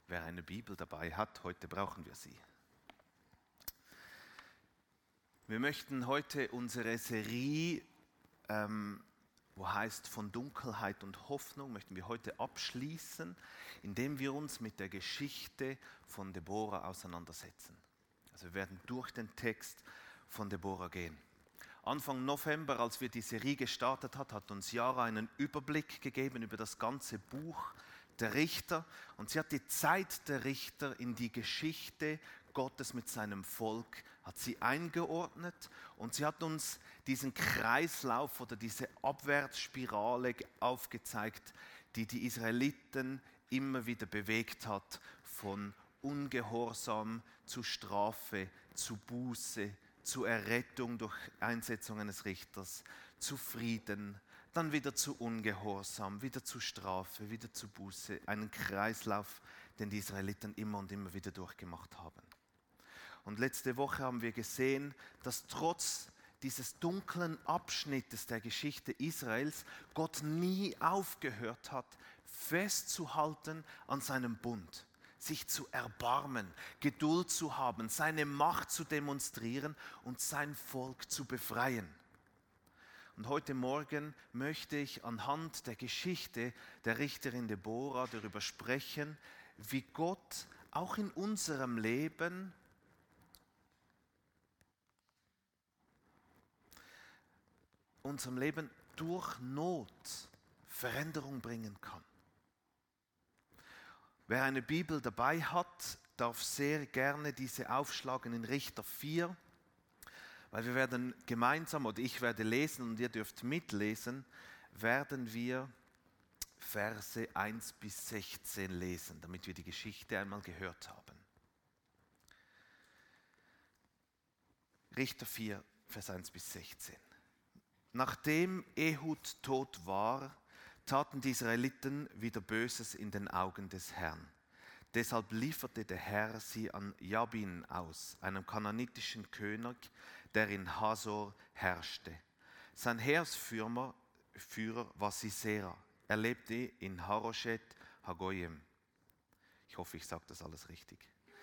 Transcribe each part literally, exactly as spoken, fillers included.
Wer eine Bibel dabei hat, heute brauchen wir sie. Wir möchten heute unsere Serie, ähm, wo heißt von Dunkelheit und Hoffnung, möchten wir heute abschließen, indem wir uns mit der Geschichte von Deborah auseinandersetzen. Also wir werden durch den Text von Deborah gehen. Anfang November, als wir die Serie gestartet hat, hat uns Jara einen Überblick gegeben über das ganze Buch der Richter, und sie hat die Zeit der Richter in die Geschichte Gottes mit seinem Volk hat sie eingeordnet, und sie hat uns diesen Kreislauf oder diese Abwärtsspirale aufgezeigt, die die Israeliten immer wieder bewegt hat, von Ungehorsam zu Strafe, zu Buße, zu Errettung durch Einsetzung eines Richters, zu Frieden, dann wieder zu Ungehorsam, wieder zu Strafe, wieder zu Buße. Einen Kreislauf, den die Israeliten immer und immer wieder durchgemacht haben. Und letzte Woche haben wir gesehen, dass trotz dieses dunklen Abschnittes der Geschichte Israels Gott nie aufgehört hat, festzuhalten an seinem Bund, sich zu erbarmen, Geduld zu haben, seine Macht zu demonstrieren und sein Volk zu befreien. Und heute Morgen möchte ich anhand der Geschichte der Richterin Deborah darüber sprechen, wie Gott auch in unserem Leben unserem Leben durch Not Veränderung bringen kann. Wer eine Bibel dabei hat, darf sehr gerne diese aufschlagen in Richter vier, weil wir werden gemeinsam, oder ich werde lesen und ihr dürft mitlesen, werden wir Verse eins bis sechzehn lesen, damit wir die Geschichte einmal gehört haben. Richter vier, Vers eins bis sechzehn. Nachdem Ehud tot war, taten die Israeliten wieder Böses in den Augen des Herrn. Deshalb lieferte der Herr sie an Jabin aus, einem kananitischen König, der in Hasor herrschte. Sein Heeresführer Führer war Sisera. Er lebte in Haroshet Hagoyim. Ich hoffe, ich sage das alles richtig.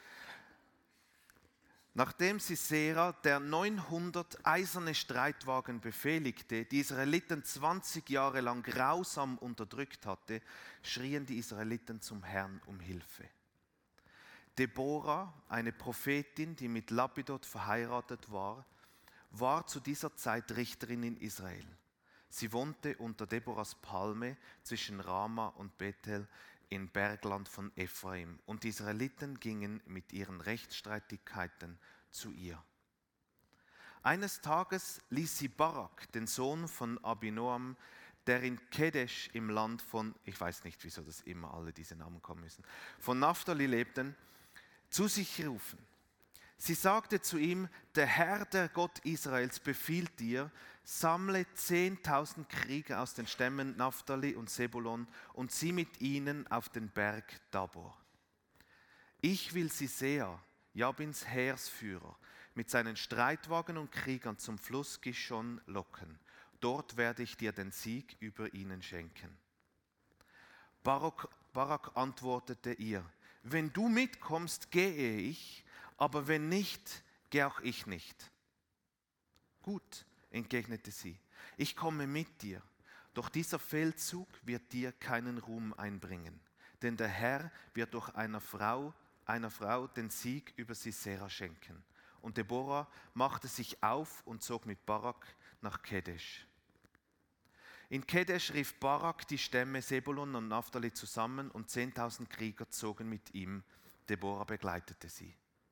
Nachdem Sisera, der neunhundert eiserne Streitwagen befehligte, die Israeliten zwanzig Jahre lang grausam unterdrückt hatte, schrien die Israeliten zum Herrn um Hilfe. Deborah, eine Prophetin, die mit Lapidot verheiratet war, war zu dieser Zeit Richterin in Israel. Sie wohnte unter Deborahs Palme zwischen Rama und Bethel im Bergland von Ephraim, und die Israeliten gingen mit ihren Rechtsstreitigkeiten zu ihr. Eines Tages ließ sie Barak, den Sohn von Abinoam, der in Kedesh im Land von, ich weiß nicht, wieso das immer alle diese Namen kommen müssen, von Naphtali lebten, zu sich rufen. Sie sagte zu ihm: Der Herr, der Gott Israels, befiehlt dir, sammle zehntausend Krieger aus den Stämmen Naphtali und Sebulon und zieh mit ihnen auf den Berg Tabor. Ich will Sisera, Jabins Heeresführer, mit seinen Streitwagen und Kriegern zum Fluss Gishon locken. Dort werde ich dir den Sieg über ihnen schenken. Barak, Barak antwortete ihr: Wenn du mitkommst, gehe ich, aber wenn nicht, gehe auch ich nicht. Gut, entgegnete sie, ich komme mit dir, doch dieser Feldzug wird dir keinen Ruhm einbringen, denn der Herr wird durch eine Frau, einer Frau den Sieg über Sisera schenken. Und Deborah machte sich auf und zog mit Barak nach Kedesh. In Kedesh rief Barak die Stämme Sebulon und Naphtali zusammen, und zehntausend Krieger zogen mit ihm. Deborah begleitete sie.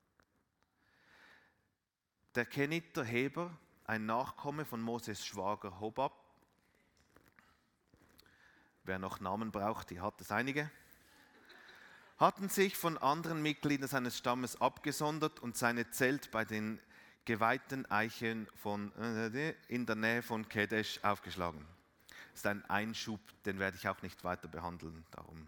Der Keniter Heber, ein Nachkomme von Moses Schwager Hobab, wer noch Namen braucht, die hat es einige, hatten sich von anderen Mitgliedern seines Stammes abgesondert und seine Zelt bei den geweihten Eichen von, in der Nähe von Kedesh aufgeschlagen. Das ist ein Einschub, den werde ich auch nicht weiter behandeln. Darum.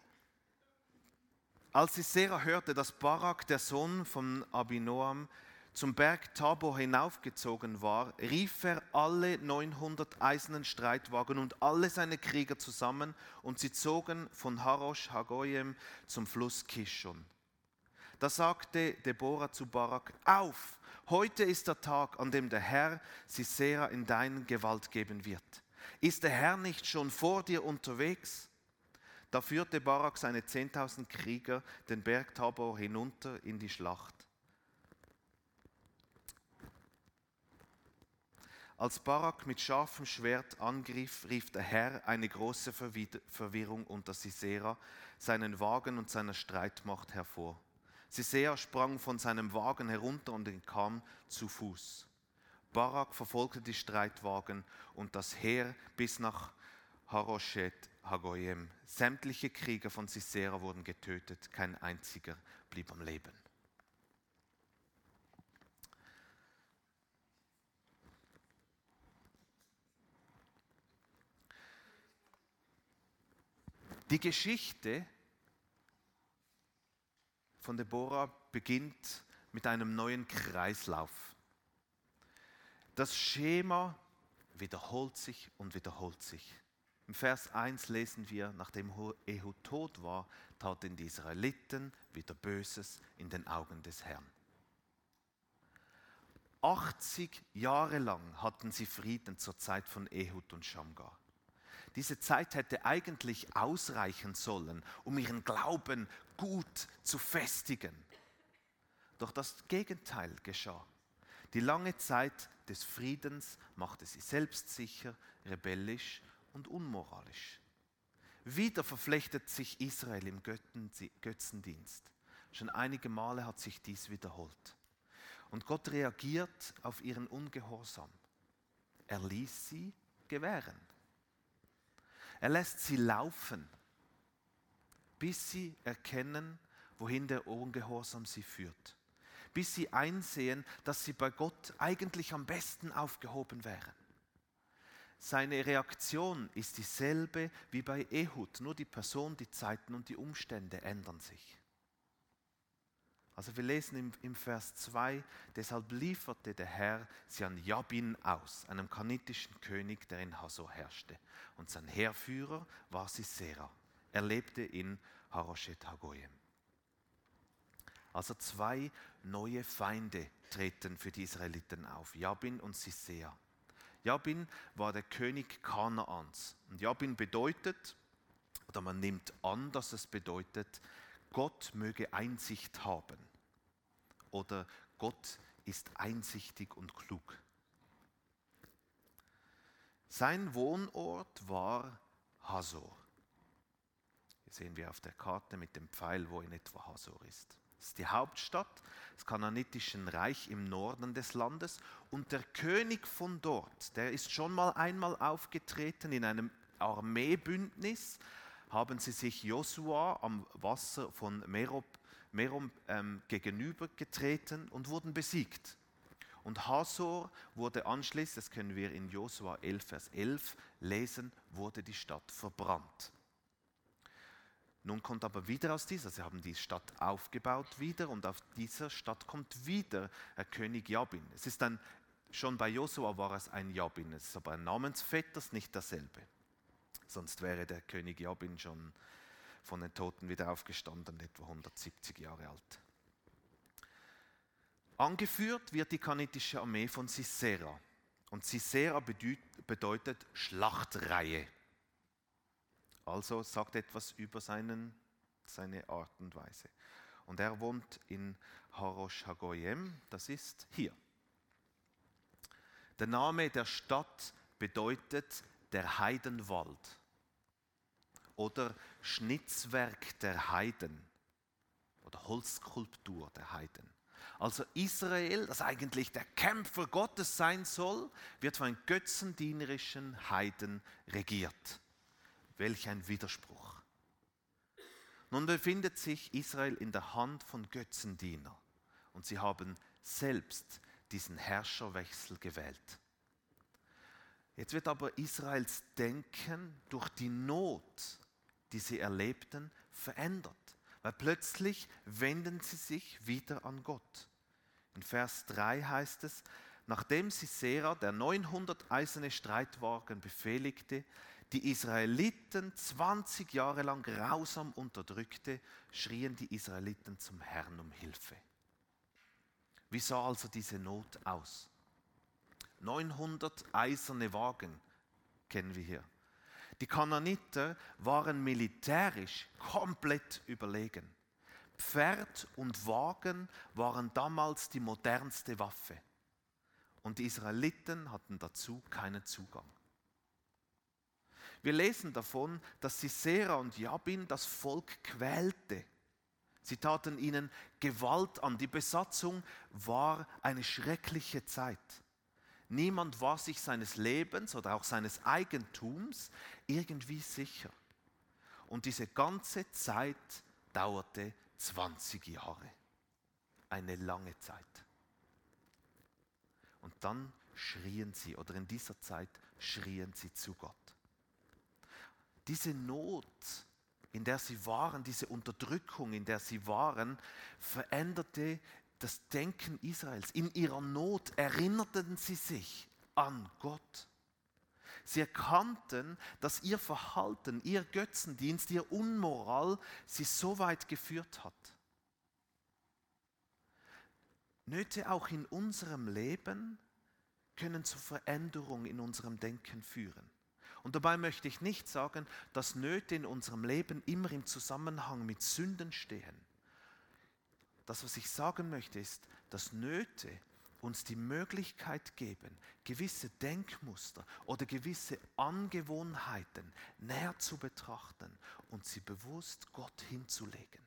Als Sisera hörte, dass Barak, der Sohn von Abinoam, zum Berg Tabor hinaufgezogen war, rief er alle neunhundert eisernen Streitwagen und alle seine Krieger zusammen, und sie zogen von Harosh Hagoyim zum Fluss Kishon. Da sagte Deborah zu Barak: Auf, heute ist der Tag, an dem der Herr Sisera in deine Gewalt geben wird. Ist der Herr nicht schon vor dir unterwegs? Da führte Barak seine zehntausend Krieger den Berg Tabor hinunter in die Schlacht. Als Barak mit scharfem Schwert angriff, rief der Herr eine große Verwirrung unter Sisera, seinen Wagen und seiner Streitmacht hervor. Sisera sprang von seinem Wagen herunter und entkam zu Fuß. Barak verfolgte die Streitwagen und das Heer bis nach Haroshet Hagoyim. Sämtliche Krieger von Sisera wurden getötet, kein einziger blieb am Leben. Die Geschichte von Deborah beginnt mit einem neuen Kreislauf. Das Schema wiederholt sich und wiederholt sich. Im Vers eins lesen wir: Nachdem Ehud tot war, taten die Israeliten wieder Böses in den Augen des Herrn. achtzig Jahre lang hatten sie Frieden zur Zeit von Ehud und Schamgar. Diese Zeit hätte eigentlich ausreichen sollen, um ihren Glauben gut zu festigen. Doch das Gegenteil geschah. Die lange Zeit des Friedens machte sie selbstsicher, rebellisch und unmoralisch. Wieder verflechtet sich Israel im Götzendienst. Schon einige Male hat sich dies wiederholt. Und Gott reagiert auf ihren Ungehorsam. Er ließ sie gewähren. Er lässt sie laufen, bis sie erkennen, wohin der Ungehorsam sie führt. Bis sie einsehen, dass sie bei Gott eigentlich am besten aufgehoben wären. Seine Reaktion ist dieselbe wie bei Ehud, nur die Person, die Zeiten und die Umstände ändern sich. Also wir lesen im, im Vers zwei: Deshalb lieferte der Herr sie an Jabin aus, einem kanitischen König, der in Hasor herrschte. Und sein Heerführer war Sisera. Er lebte in Haroshet Hagoyim. Also zwei neue Feinde treten für die Israeliten auf: Jabin und Sisera. Jabin war der König Kanaans. Und Jabin bedeutet, oder man nimmt an, dass es bedeutet, Gott möge Einsicht haben. Oder Gott ist einsichtig und klug. Sein Wohnort war Hasor. Hier sehen wir auf der Karte mit dem Pfeil, wo in etwa Hasor ist. Es ist die Hauptstadt des Kanaanitischen Reichs im Norden des Landes. Und der König von dort, der ist schon mal einmal aufgetreten in einem Armeebündnis. Haben sie sich Josua am Wasser von Merom, Merom ähm, gegenübergetreten und wurden besiegt. Und Hasor wurde anschließend, das können wir in Josua elf, Vers elf lesen, wurde die Stadt verbrannt. Nun kommt aber wieder aus dieser, sie haben die Stadt aufgebaut wieder, und auf dieser Stadt kommt wieder der König Jabin. Es ist ein, schon bei Josua war es ein Jabin, es ist aber ein Namensvetter, es ist nicht dasselbe. Sonst wäre der König Jabin schon von den Toten wieder aufgestanden, etwa hundertsiebzig Jahre alt. Angeführt wird die kanaanitische Armee von Sisera. Und Sisera bedeutet Schlachtreihe. Also sagt etwas über seinen, seine Art und Weise. Und er wohnt in Harosh Hagoyim, das ist hier. Der Name der Stadt bedeutet der Heidenwald oder Schnitzwerk der Heiden oder Holzskulptur der Heiden. Also Israel, das eigentlich der Kämpfer Gottes sein soll, wird von götzendienerischen Heiden regiert. Welch ein Widerspruch. Nun befindet sich Israel in der Hand von Götzendienern und sie haben selbst diesen Herrscherwechsel gewählt. Jetzt wird aber Israels Denken durch die Not, die sie erlebten, verändert. Weil plötzlich wenden sie sich wieder an Gott. In Vers drei heißt es, nachdem Sisera, der neunhundert eiserne Streitwagen befehligte, die Israeliten zwanzig Jahre lang grausam unterdrückte, schrien die Israeliten zum Herrn um Hilfe. Wie sah also diese Not aus? neunhundert eiserne Wagen kennen wir hier. Die Kanaaniter waren militärisch komplett überlegen. Pferd und Wagen waren damals die modernste Waffe. Und die Israeliten hatten dazu keinen Zugang. Wir lesen davon, dass Sisera und Jabin das Volk quälte. Sie taten ihnen Gewalt an. Die Besatzung war eine schreckliche Zeit. Niemand war sich seines Lebens oder auch seines Eigentums irgendwie sicher. Und diese ganze Zeit dauerte zwanzig Jahre. Eine lange Zeit. Und dann schrien sie, oder in dieser Zeit schrien sie zu Gott. Diese Not, in der sie waren, diese Unterdrückung, in der sie waren, veränderte das Denken Israels. In ihrer Not erinnerten sie sich an Gott. Sie erkannten, dass ihr Verhalten, ihr Götzendienst, ihr Unmoral sie so weit geführt hat. Nöte auch in unserem Leben können zu Veränderung in unserem Denken führen. Und dabei möchte ich nicht sagen, dass Nöte in unserem Leben immer im Zusammenhang mit Sünden stehen. Das, was ich sagen möchte, ist, dass Nöte uns die Möglichkeit geben, gewisse Denkmuster oder gewisse Angewohnheiten näher zu betrachten und sie bewusst Gott hinzulegen.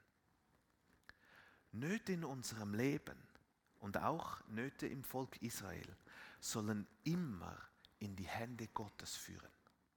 Nöte in unserem Leben und auch Nöte im Volk Israel sollen immer in die Hände Gottes führen.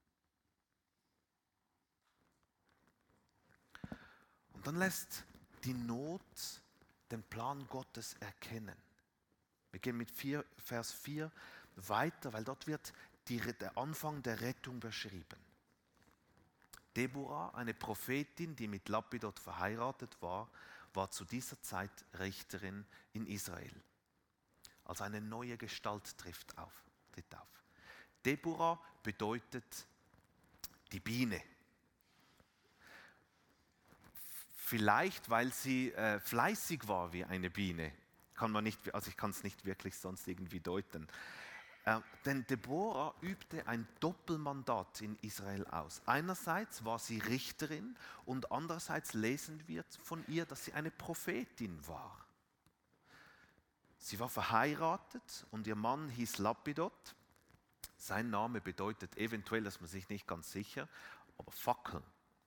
Und dann lässt die Not den Plan Gottes erkennen. Wir gehen mit vier, Vers vier weiter, weil dort wird die, der Anfang der Rettung beschrieben. Deborah, eine Prophetin, die mit Lapidot verheiratet war, war zu dieser Zeit Richterin in Israel. Also eine neue Gestalt trifft auf, tritt auf. Deborah bedeutet die Biene. Vielleicht, weil sie äh, fleißig war wie eine Biene. Kann man nicht, also ich kann es nicht wirklich sonst irgendwie deuten. Äh, denn Deborah übte ein Doppelmandat in Israel aus. Einerseits war sie Richterin und andererseits lesen wir von ihr, dass sie eine Prophetin war. Sie war verheiratet und ihr Mann hieß Lapidot. Sein Name bedeutet eventuell, das ist man sich nicht ganz sicher, aber Fackel.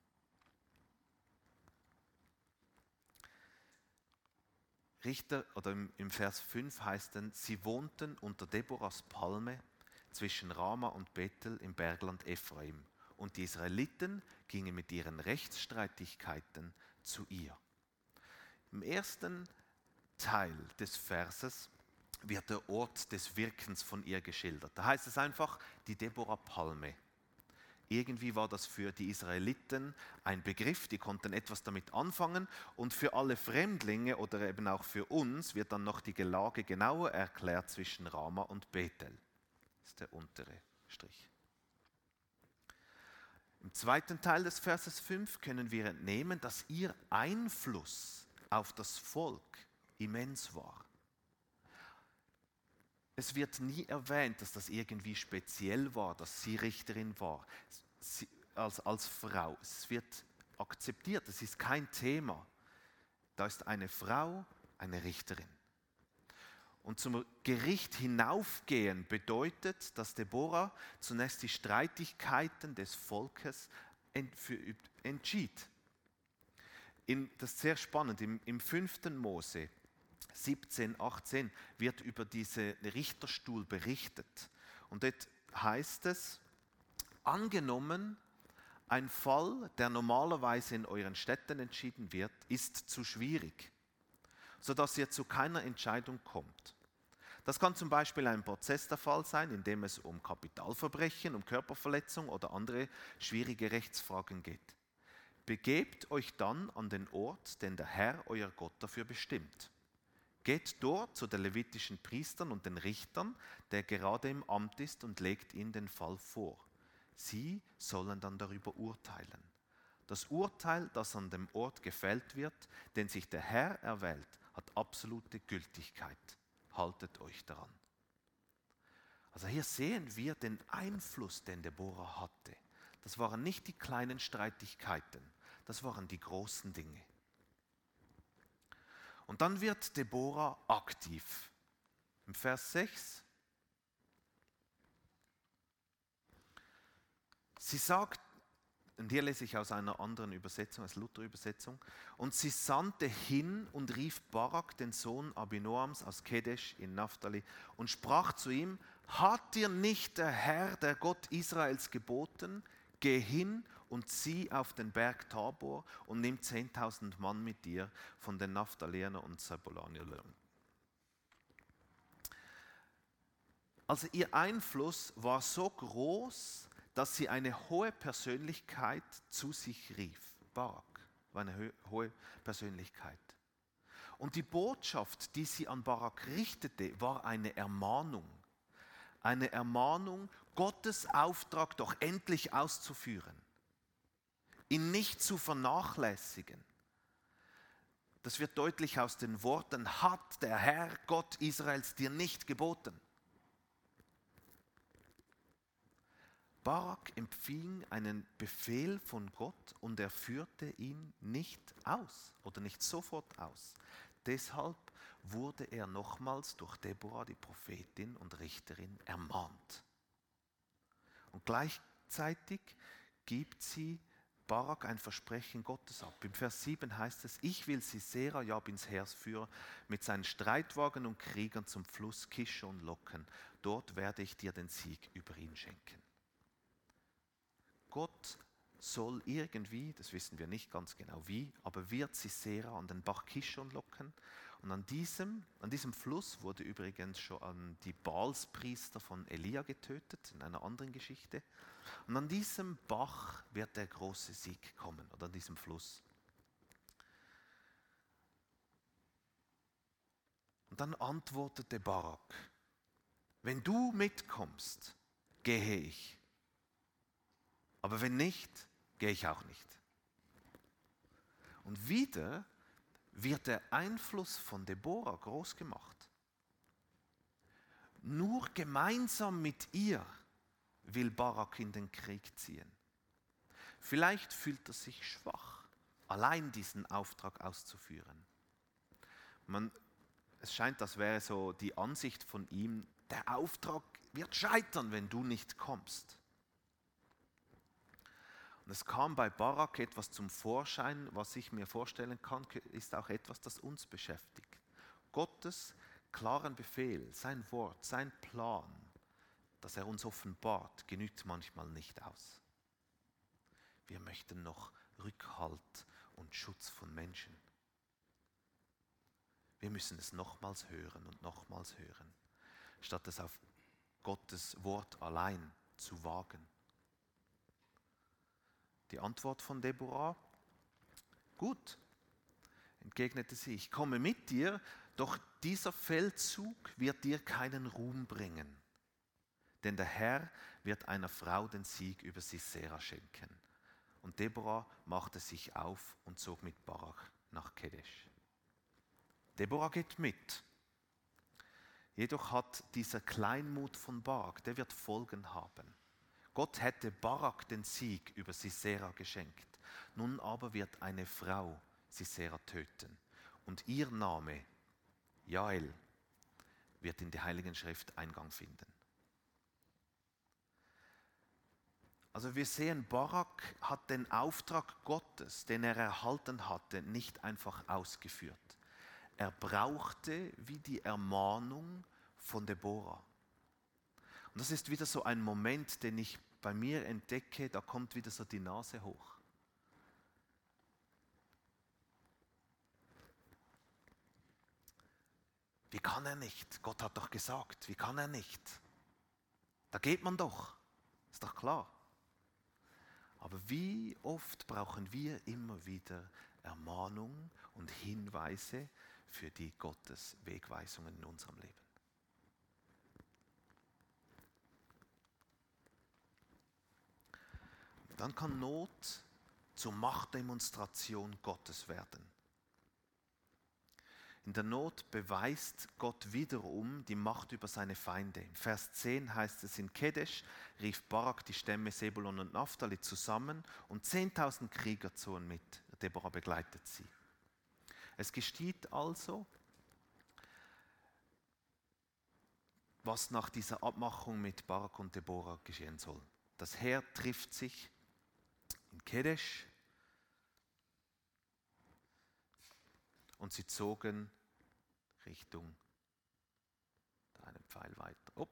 Richter, oder im, im Vers fünf heißt es, sie wohnten unter Deborahs Palme zwischen Rama und Bethel im Bergland Ephraim. Und die Israeliten gingen mit ihren Rechtsstreitigkeiten zu ihr. Im ersten Teil des Verses wird der Ort des Wirkens von ihr geschildert. Da heißt es einfach, die Deborah-Palme. Irgendwie war das für die Israeliten ein Begriff, die konnten etwas damit anfangen und für alle Fremdlinge oder eben auch für uns wird dann noch die Lage genauer erklärt zwischen Rama und Bethel. Das ist der untere Strich. Im zweiten Teil des Verses fünf können wir entnehmen, dass ihr Einfluss auf das Volk immens war. Es wird nie erwähnt, dass das irgendwie speziell war, dass sie Richterin war, sie, als, als Frau. Es wird akzeptiert, es ist kein Thema. Da ist eine Frau, eine Richterin. Und zum Gericht hinaufgehen bedeutet, dass Deborah zunächst die Streitigkeiten des Volkes entschied. In, das ist sehr spannend, im, im fünften Mose siebzehn, achtzehn wird über diesen Richterstuhl berichtet. Und dort heißt es, angenommen, ein Fall, der normalerweise in euren Städten entschieden wird, ist zu schwierig, sodass ihr zu keiner Entscheidung kommt. Das kann zum Beispiel ein Prozess der Fall sein, in dem es um Kapitalverbrechen, um Körperverletzung oder andere schwierige Rechtsfragen geht. Begebt euch dann an den Ort, den der Herr, euer Gott, dafür bestimmt. Geht dort zu den levitischen Priestern und den Richtern, der gerade im Amt ist, und legt ihnen den Fall vor. Sie sollen dann darüber urteilen. Das Urteil, das an dem Ort gefällt wird, den sich der Herr erwählt, hat absolute Gültigkeit. Haltet euch daran. Also hier sehen wir den Einfluss, den Deborah hatte. Das waren nicht die kleinen Streitigkeiten, das waren die großen Dinge. Und dann wird Deborah aktiv. Im Vers sechs. Sie sagt, und hier lese ich aus einer anderen Übersetzung, als Luther-Übersetzung, und sie sandte hin und rief Barak, den Sohn Abinoams aus Kedesh in Naphtali, und sprach zu ihm: Hat dir nicht der Herr, der Gott Israels, geboten, geh hin und zieh auf den Berg Tabor und nimm zehntausend Mann mit dir von den Naphtaliern und Zebulaniern. Also ihr Einfluss war so groß, dass sie eine hohe Persönlichkeit zu sich rief. Barak war eine hohe Persönlichkeit. Und die Botschaft, die sie an Barak richtete, war eine Ermahnung. Eine Ermahnung, Gottes Auftrag doch endlich auszuführen. Ihn nicht zu vernachlässigen. Das wird deutlich aus den Worten: Hat der Herr Gott Israels dir nicht geboten? Barak empfing einen Befehl von Gott und er führte ihn nicht aus oder nicht sofort aus. Deshalb wurde er nochmals durch Deborah, die Prophetin und Richterin, ermahnt. Und gleichzeitig gibt sie Barak ein Versprechen Gottes ab. Im Vers sieben heißt es: Ich will Sisera, Jabins Heeresführer, mit seinen Streitwagen und Kriegern zum Fluss Kishon locken. Dort werde ich dir den Sieg über ihn schenken. Gott soll irgendwie, das wissen wir nicht ganz genau wie, aber wird Sisera an den Bach Kishon locken. Und an diesem, an diesem Fluss wurde übrigens schon die Baalspriester von Elia getötet, in einer anderen Geschichte. Und an diesem Bach wird der große Sieg kommen, oder an diesem Fluss. Und dann antwortete Barak: Wenn du mitkommst, gehe ich. Aber wenn nicht, gehe ich auch nicht. Und wieder wird der Einfluss von Deborah groß gemacht. Nur gemeinsam mit ihr will Barak in den Krieg ziehen. Vielleicht fühlt er sich schwach, allein diesen Auftrag auszuführen. Man, es scheint, als wäre so die Ansicht von ihm: Der Auftrag wird scheitern, wenn du nicht kommst. Und es kam bei Barak etwas zum Vorschein, was ich mir vorstellen kann, ist auch etwas, das uns beschäftigt. Gottes klaren Befehl, sein Wort, sein Plan, das er uns offenbart, genügt manchmal nicht aus. Wir möchten noch Rückhalt und Schutz von Menschen. Wir müssen es nochmals hören und nochmals hören, statt es auf Gottes Wort allein zu wagen. Die Antwort von Deborah: Gut, entgegnete sie, ich komme mit dir, doch dieser Feldzug wird dir keinen Ruhm bringen. Denn der Herr wird einer Frau den Sieg über Sisera schenken. Und Deborah machte sich auf und zog mit Barak nach Kedesh. Deborah geht mit. Jedoch hat dieser Kleinmut von Barak, der wird Folgen haben. Gott hätte Barak den Sieg über Sisera geschenkt. Nun aber wird eine Frau Sisera töten. Und ihr Name, Jael, wird in die Heiligen Schrift Eingang finden. Also wir sehen, Barak hat den Auftrag Gottes, den er erhalten hatte, nicht einfach ausgeführt. Er brauchte wie die Ermahnung von Deborah. Und das ist wieder so ein Moment, den ich bei mir entdecke, da kommt wieder so die Nase hoch. Wie kann er nicht? Gott hat doch gesagt, wie kann er nicht? Da geht man doch, ist doch klar. Aber wie oft brauchen wir immer wieder Ermahnung und Hinweise für die Gottes Wegweisungen in unserem Leben. Dann kann Not zur Machtdemonstration Gottes werden. In der Not beweist Gott wiederum die Macht über seine Feinde. Im Vers zehn heißt es, in Kedesh rief Barak die Stämme Sebulon und Naphtali zusammen und zehntausend Krieger zogen mit. Deborah begleitet sie. Es geschieht also, was nach dieser Abmachung mit Barak und Deborah geschehen soll. Das Heer trifft sich in Kedesh und sie zogen Richtung, da einen Pfeil weiter, up,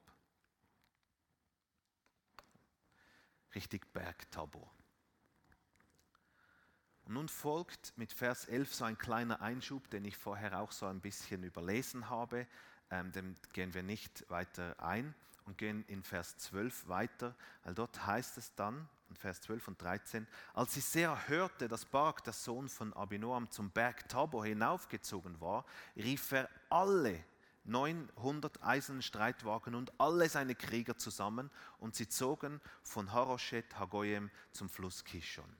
Richtung Berg Tabor. Und nun folgt mit Vers elf so ein kleiner Einschub, den ich vorher auch so ein bisschen überlesen habe. Ähm, dem gehen wir nicht weiter ein und gehen in Vers zwölf weiter, weil dort heißt es dann, in Vers zwölf und dreizehn, als Sisera hörte, dass Barak, der Sohn von Abinoam, zum Berg Tabor hinaufgezogen war, rief er alle neunhundert eisernen Streitwagen und alle seine Krieger zusammen und sie zogen von Harosheth Hagoyim zum Fluss Kishon.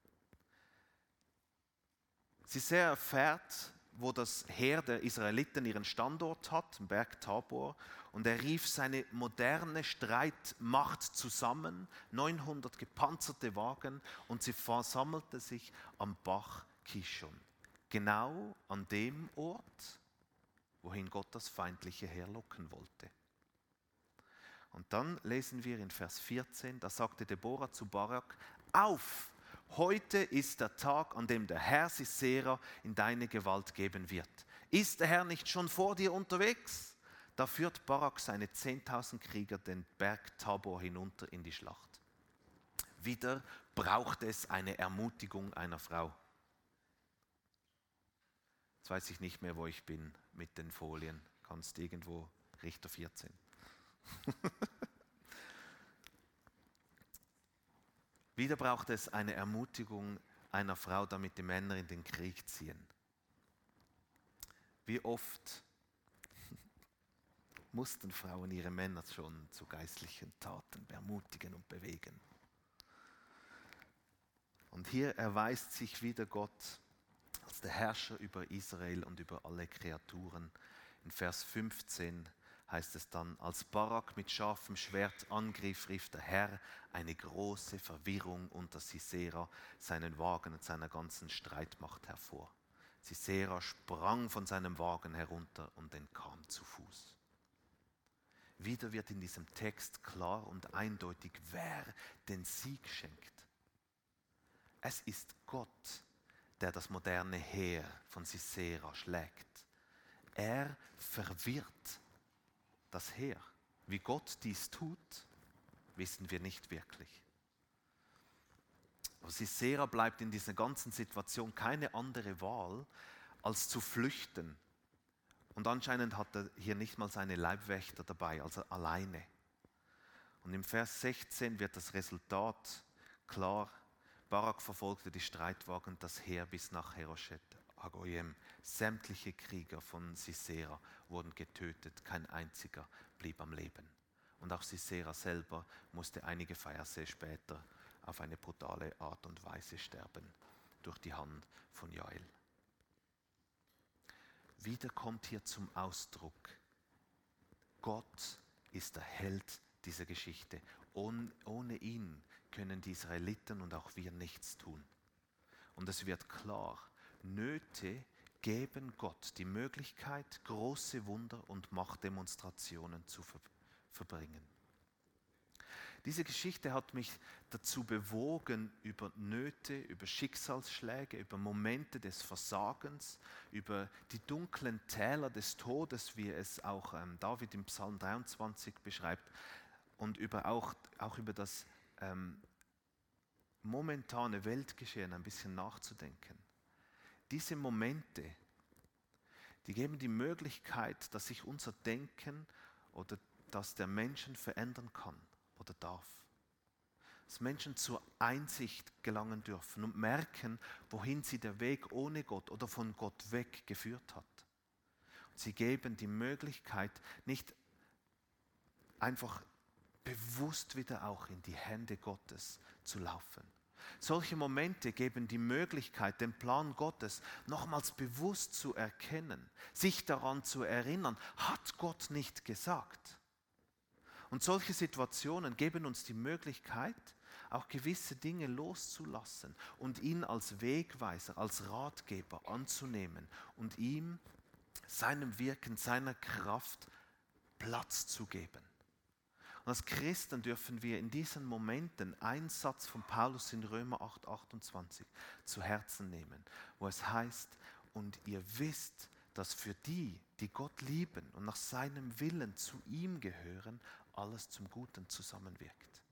Sisera erfährt, wo das Heer der Israeliten ihren Standort hat, im Berg Tabor, und er rief seine moderne Streitmacht zusammen, neunhundert gepanzerte Wagen, und sie versammelte sich am Bach Kishon, genau an dem Ort, wohin Gott das feindliche Heer locken wollte. Und dann lesen wir in Vers vierzehn, da sagte Deborah zu Barak, auf! Heute ist der Tag, an dem der Herr Sisera in deine Gewalt geben wird. Ist der Herr nicht schon vor dir unterwegs? Da führt Barak seine zehntausend Krieger den Berg Tabor hinunter in die Schlacht. Wieder braucht es eine Ermutigung einer Frau. Jetzt weiß ich nicht mehr, wo ich bin mit den Folien. Kannst irgendwo Richter vierzehn. Wieder braucht es eine Ermutigung einer Frau, damit die Männer in den Krieg ziehen. Wie oft mussten Frauen ihre Männer schon zu geistlichen Taten ermutigen und bewegen. Und hier erweist sich wieder Gott als der Herrscher über Israel und über alle Kreaturen. In Vers fünfzehn heißt es dann, als Barak mit scharfem Schwert angriff, rief der Herr eine große Verwirrung unter Sisera, seinen Wagen und seiner ganzen Streitmacht hervor. Sisera sprang von seinem Wagen herunter und entkam zu Fuß. Wieder wird in diesem Text klar und eindeutig, wer den Sieg schenkt. Es ist Gott, der das moderne Heer von Sisera schlägt. Er verwirrt das Heer. Wie Gott dies tut, wissen wir nicht wirklich. Aber Sisera bleibt in dieser ganzen Situation keine andere Wahl, als zu flüchten. Und anscheinend hat er hier nicht mal seine Leibwächter dabei, also alleine. Und im Vers sechzehn wird das Resultat klar. Barak verfolgte die Streitwagen und das Heer bis nach Harosheth Hagoyim. Sämtliche Krieger von Sisera wurden getötet, kein einziger blieb am Leben. Und auch Sisera selber musste einige Verse später auf eine brutale Art und Weise sterben, durch die Hand von Jael. Wieder kommt hier zum Ausdruck, Gott ist der Held dieser Geschichte. Ohne, ohne ihn können die Israeliten und auch wir nichts tun. Und es wird klar, Nöte geben Gott die Möglichkeit, große Wunder und Machtdemonstrationen zu ver- verbringen. Diese Geschichte hat mich dazu bewogen, über Nöte, über Schicksalsschläge, über Momente des Versagens, über die dunklen Täler des Todes, wie es auch ähm, David im Psalm dreiundzwanzig beschreibt, und über auch, auch über das ähm, momentane Weltgeschehen ein bisschen nachzudenken. Diese Momente, die geben die Möglichkeit, dass sich unser Denken oder das der Menschen verändern kann oder darf. dass Menschen zur Einsicht gelangen dürfen und merken, wohin sie der Weg ohne Gott oder von Gott weg geführt hat. Und sie geben die Möglichkeit, nicht einfach bewusst wieder auch in die Hände Gottes zu laufen. Solche Momente geben die Möglichkeit, den Plan Gottes nochmals bewusst zu erkennen, sich daran zu erinnern, hat Gott nicht gesagt. Und solche Situationen geben uns die Möglichkeit, auch gewisse Dinge loszulassen und ihn als Wegweiser, als Ratgeber anzunehmen und ihm, seinem Wirken, seiner Kraft Platz zu geben. Und als Christen dürfen wir in diesen Momenten einen Satz von Paulus in Römer acht, achtundzwanzig zu Herzen nehmen, wo es heißt, und ihr wisst, dass für die, die Gott lieben und nach seinem Willen zu ihm gehören, alles zum Guten zusammenwirkt.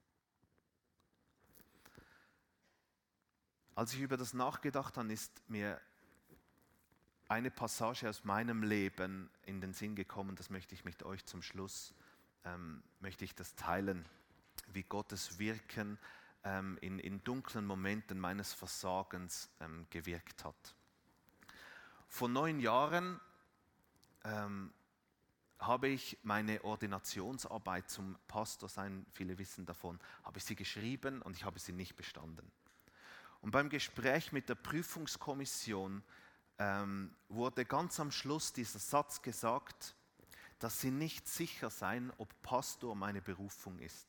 Als ich über das nachgedacht habe, ist mir eine Passage aus meinem Leben in den Sinn gekommen, das möchte ich mit euch zum Schluss Ähm, möchte ich das teilen, wie Gottes Wirken ähm, in, in dunklen Momenten meines Versagens ähm, gewirkt hat. Vor neun Jahren ähm, habe ich meine Ordinationsarbeit zum Pastor sein, viele wissen davon, habe ich sie geschrieben und ich habe sie nicht bestanden. Und beim Gespräch mit der Prüfungskommission ähm, wurde ganz am Schluss dieser Satz gesagt, dass sie nicht sicher seien, ob Pastor meine Berufung ist.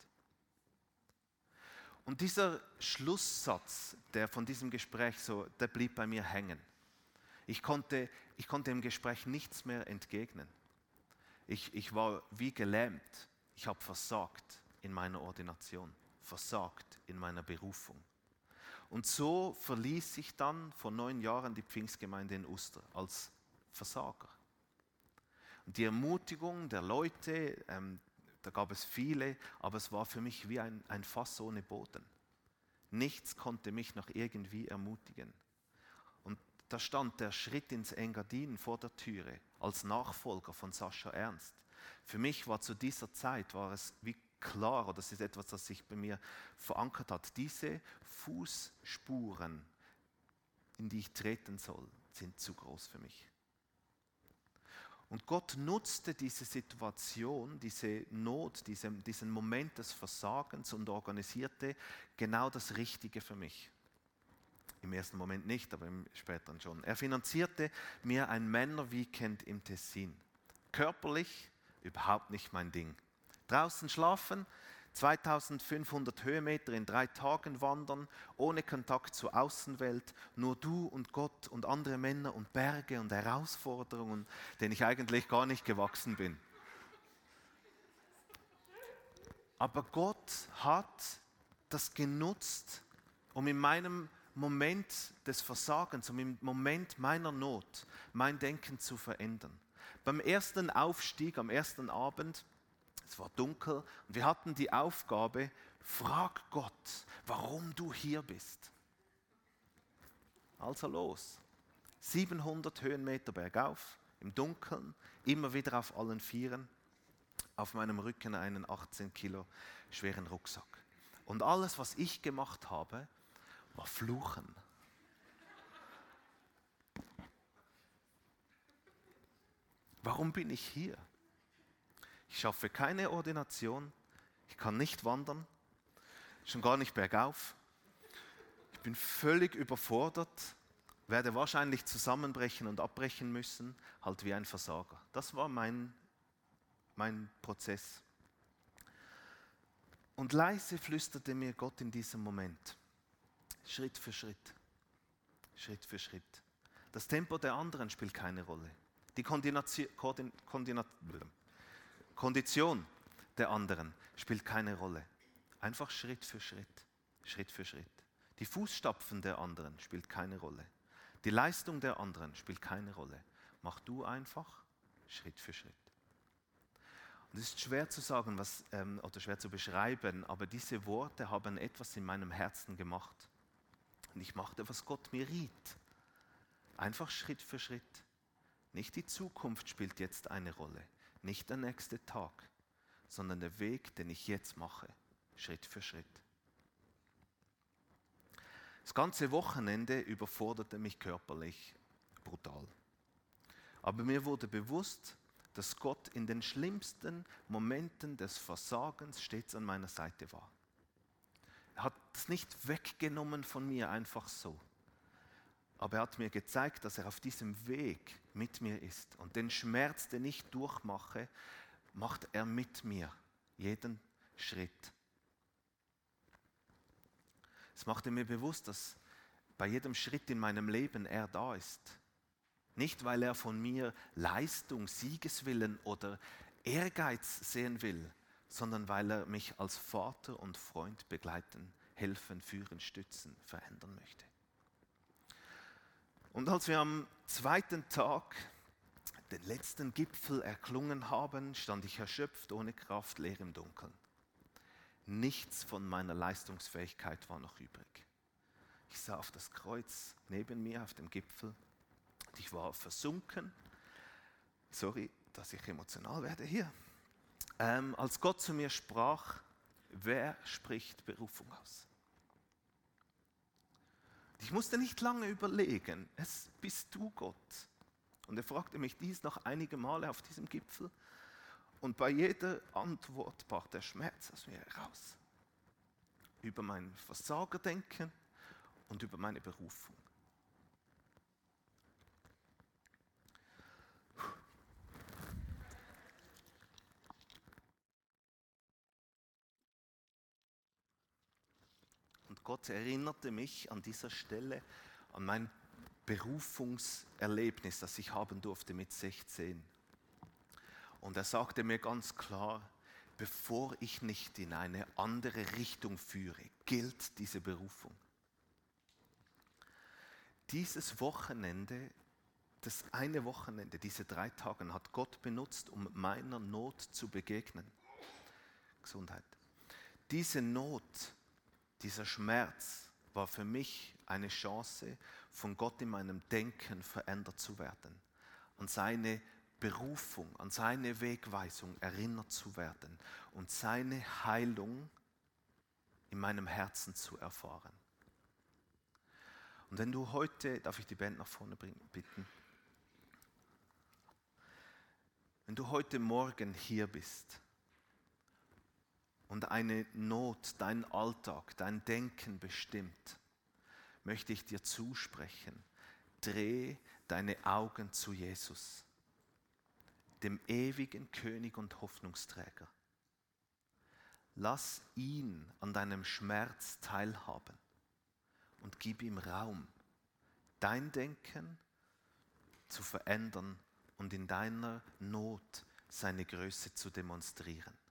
Und dieser Schlusssatz, der von diesem Gespräch so, der blieb bei mir hängen. Ich konnte, ich konnte im Gespräch nichts mehr entgegnen. Ich, ich war wie gelähmt. Ich habe versagt in meiner Ordination, versagt in meiner Berufung. Und so verließ ich dann vor neun Jahren die Pfingstgemeinde in Uster als Versager. Und die Ermutigung der Leute, ähm, da gab es viele, aber es war für mich wie ein, ein Fass ohne Boden. Nichts konnte mich noch irgendwie ermutigen. Und da stand der Schritt ins Engadin vor der Türe als Nachfolger von Sascha Ernst. Für mich war zu dieser Zeit war es wie klar, oder das ist etwas, das sich bei mir verankert hat, diese Fußspuren, in die ich treten soll, sind zu groß für mich. Und Gott nutzte diese Situation, diese Not, diesen, diesen Moment des Versagens und organisierte genau das Richtige für mich. Im ersten Moment nicht, aber im späteren schon. Er finanzierte mir ein Männerweekend im Tessin. Körperlich überhaupt nicht mein Ding. Draußen schlafen, zweitausendfünfhundert Höhenmeter in drei Tagen wandern, ohne Kontakt zur Außenwelt, nur du und Gott und andere Männer und Berge und Herausforderungen, denen ich eigentlich gar nicht gewachsen bin. Aber Gott hat das genutzt, um in meinem Moment des Versagens, um im Moment meiner Not, mein Denken zu verändern. Beim ersten Aufstieg, am ersten Abend, es war dunkel und wir hatten die Aufgabe, frag Gott, warum du hier bist. Also los. siebenhundert Höhenmeter bergauf, im Dunkeln, immer wieder auf allen Vieren, auf meinem Rücken einen achtzehn Kilo schweren Rucksack. Und alles, was ich gemacht habe, war fluchen. Warum bin ich hier? Ich schaffe keine Ordination, ich kann nicht wandern, schon gar nicht bergauf. Ich bin völlig überfordert, werde wahrscheinlich zusammenbrechen und abbrechen müssen, halt wie ein Versager. Das war mein, mein Prozess. Und leise flüsterte mir Gott in diesem Moment, Schritt für Schritt, Schritt für Schritt. Das Tempo der anderen spielt keine Rolle. Die Koordination, Koordin, Koordination, Kondition der anderen spielt keine Rolle. Einfach Schritt für Schritt, Schritt für Schritt. Die Fußstapfen der anderen spielt keine Rolle. Die Leistung der anderen spielt keine Rolle. Mach du einfach Schritt für Schritt. Und es ist schwer zu sagen, was, ähm, oder schwer zu beschreiben, aber diese Worte haben etwas in meinem Herzen gemacht. Und ich machte, was Gott mir riet. Einfach Schritt für Schritt. Nicht die Zukunft spielt jetzt eine Rolle. Nicht der nächste Tag, sondern der Weg, den ich jetzt mache, Schritt für Schritt. Das ganze Wochenende überforderte mich körperlich brutal. Aber mir wurde bewusst, dass Gott in den schlimmsten Momenten des Versagens stets an meiner Seite war. Er hat es nicht weggenommen von mir einfach so. Aber er hat mir gezeigt, dass er auf diesem Weg mit mir ist. Und den Schmerz, den ich durchmache, macht er mit mir. Jeden Schritt. Es machte mir bewusst, dass bei jedem Schritt in meinem Leben er da ist. Nicht, weil er von mir Leistung, Siegeswillen oder Ehrgeiz sehen will, sondern weil er mich als Vater und Freund begleiten, helfen, führen, stützen, verändern möchte. Und als wir am zweiten Tag den letzten Gipfel erklungen haben, stand ich erschöpft, ohne Kraft, leer im Dunkeln. Nichts von meiner Leistungsfähigkeit war noch übrig. Ich sah auf das Kreuz neben mir auf dem Gipfel und ich war versunken. Sorry, dass ich emotional werde hier. Ähm, als Gott zu mir sprach, wer spricht Berufung aus? Ich musste nicht lange überlegen, es bist du, Gott. Und er fragte mich dies noch einige Male auf diesem Gipfel. Und bei jeder Antwort brach der Schmerz aus mir heraus. Über mein Versagerdenken und über meine Berufung. Und Gott erinnerte mich an dieser Stelle an mein Berufungserlebnis, das ich haben durfte mit sechzehn. Und er sagte mir ganz klar, bevor ich nicht in eine andere Richtung führe, gilt diese Berufung. Dieses Wochenende, das eine Wochenende, diese drei Tage hat Gott benutzt, um meiner Not zu begegnen. Gesundheit. Diese Not, dieser Schmerz war für mich eine Chance, von Gott in meinem Denken verändert zu werden, an seine Berufung, an seine Wegweisung erinnert zu werden und seine Heilung in meinem Herzen zu erfahren. Und wenn du heute, darf ich die Band nach vorne bringen, bitten? Wenn du heute Morgen hier bist und eine Not, dein Alltag, dein Denken bestimmt, möchte ich dir zusprechen, dreh deine Augen zu Jesus, dem ewigen König und Hoffnungsträger. Lass ihn an deinem Schmerz teilhaben und gib ihm Raum, dein Denken zu verändern und in deiner Not seine Größe zu demonstrieren.